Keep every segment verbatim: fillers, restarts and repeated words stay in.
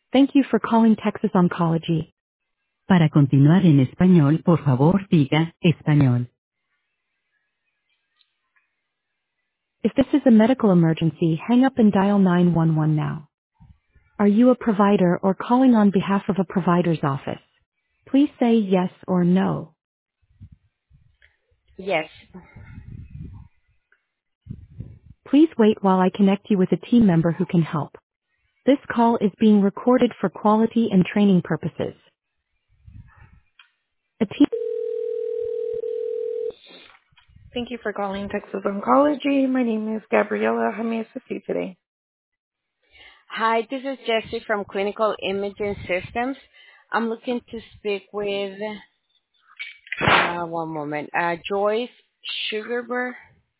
Thank you for calling Texas Oncology. Para continuar en español, por favor diga, español. If this is a medical emergency, hang up and dial nine one one now. Are you a provider or calling on behalf of a provider's office? Please say yes or no. Yes. Please wait while I connect you with a team member who can help. This call is being recorded for quality and training purposes. A team. Thank you for calling Texas Oncology. My name is Gabriela. How may I assist you today? Hi, this is Jessie from Clinical Imaging Systems. I'm looking to speak with, uh, one moment, uh, Joyce Sugarber.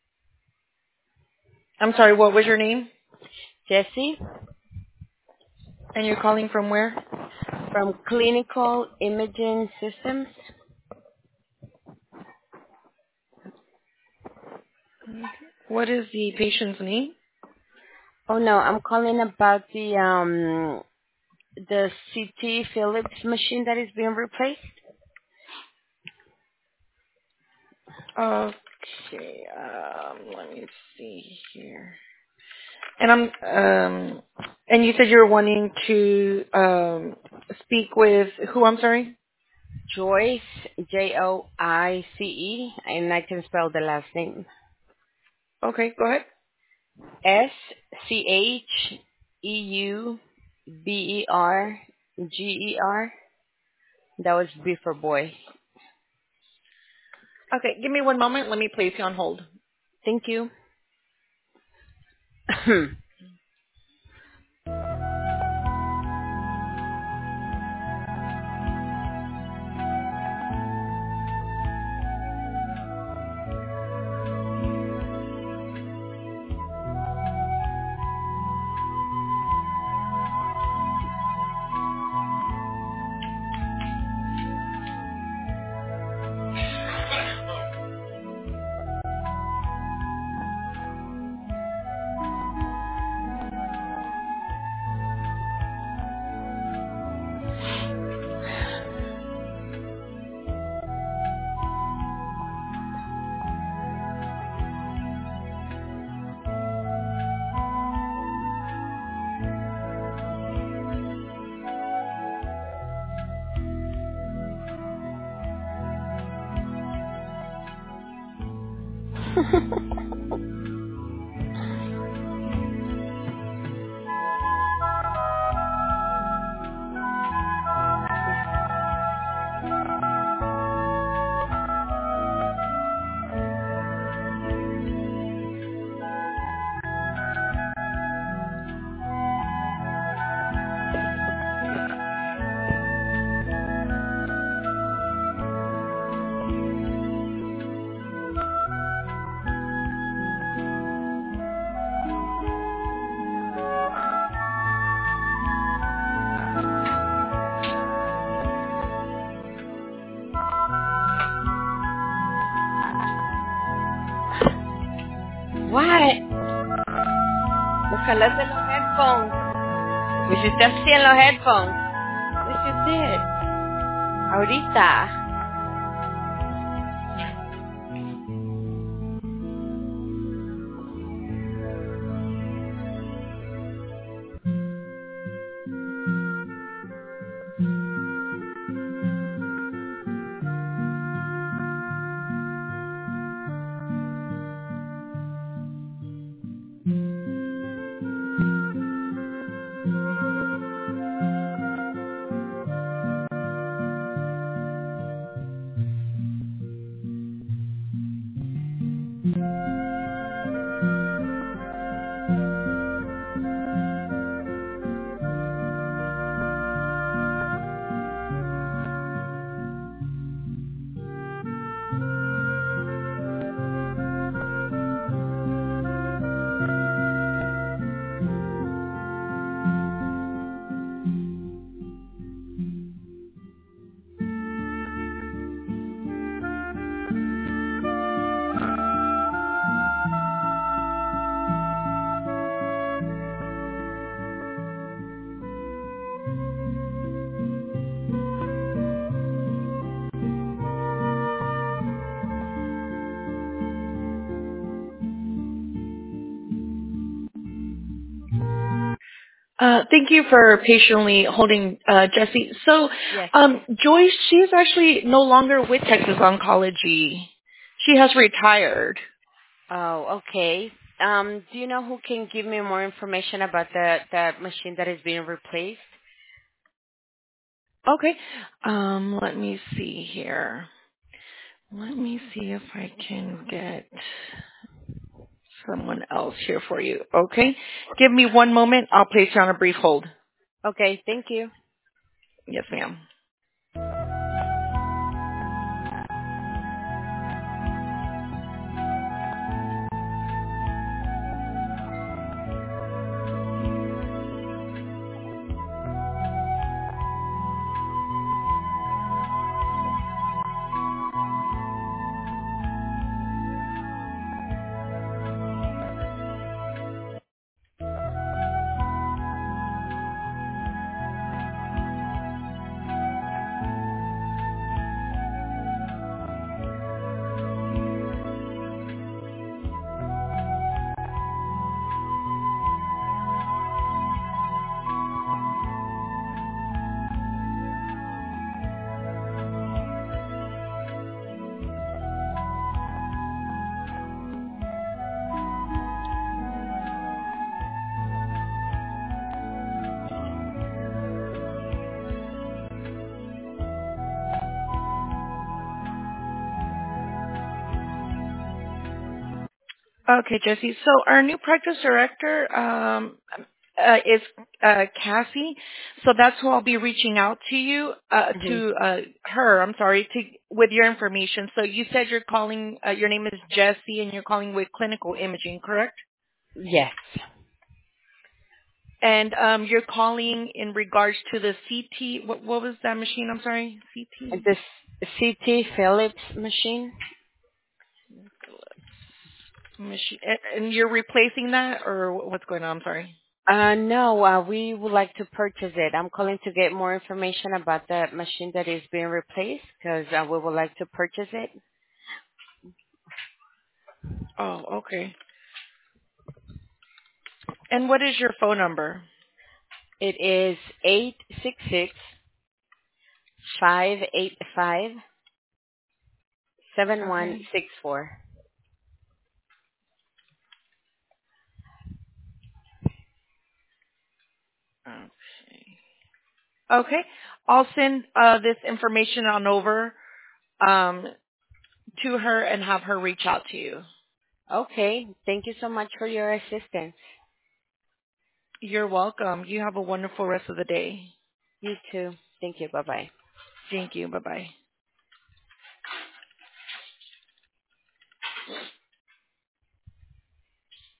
I'm sorry, what was your name? Jessie And you're calling from where? from Clinical Imaging Systems. What is the patient's name? Oh no, I'm calling about the um the C T Philips machine that is being replaced. Okay, um, let me see here. And I'm, um, and you said you're wanting to um, speak with who? I'm sorry. Joyce, J O I C E, and I can spell the last name. Okay, go ahead. S C H E U B E R G E R. That was B for boy. Okay, give me one moment. Let me place you on hold. Thank you. What? Me jalaste los headphones. Me hiciste así en los headphones. Yes, you did. Ahorita. Uh, thank you for patiently holding, uh, Jesse. So, Yes. um, Joyce, she's actually no longer with Texas Oncology. She has retired. Oh, okay. Um, do you know who can give me more information about the the machine that is being replaced? Okay. Um, let me see here. Let me see if I can get someone else here for you. Okay. Give me one moment. I'll place you on a brief hold. Okay, thank you. Yes, ma'am. Okay, Jesse. So our new practice director um, uh, is uh, Cassie. So that's who I'll be reaching out to you uh, Hmm. to uh, her. I'm sorry to with your information. So you said you're calling. Uh, your name is Jesse, and you're calling with clinical imaging, correct? Yes. And um, you're calling in regards to the C T. What, what was that machine? I'm sorry, C T. The C T Philips machine? Machine, and and you're replacing that, or what's going on? I'm sorry. Uh, no, uh, we would like to purchase it. I'm calling to get more information about the machine that is being replaced because uh, we would like to purchase it. Oh, okay. And what is your phone number? It is eight six six five eight five seven one Okay. six four. Okay. Okay. I'll send uh, this information on over um, to her and have her reach out to you. Okay. Thank you so much for your assistance. You're welcome. You have a wonderful rest of the day. You too. Thank you. Bye-bye. Thank you. Bye-bye.